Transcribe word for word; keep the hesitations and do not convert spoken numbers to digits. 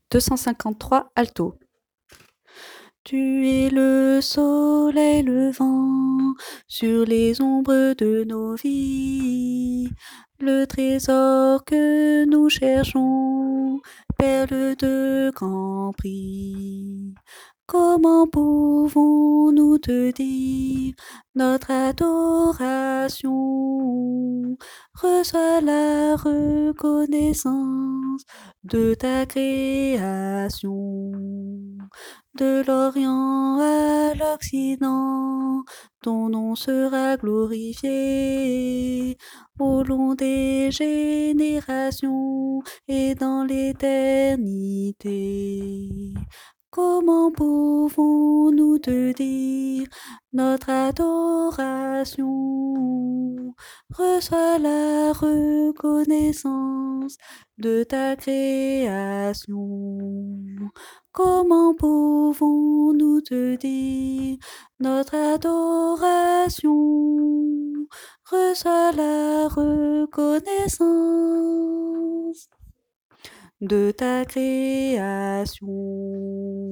deux cent cinquante-trois alto. Tu es le soleil levant sur les ombres de nos vies, le trésor que nous cherchons, perle de grand prix. Comment pouvons-nous te dire notre adoration? Reçois la reconnaissance de ta création. De l'Orient à l'Occident, ton nom sera glorifié au long des générations et dans l'éternité. Comment pouvons-nous te dire notre adoration? Reçois la reconnaissance de ta création. Comment pouvons-nous te dire notre adoration? Reçois la reconnaissance de ta création.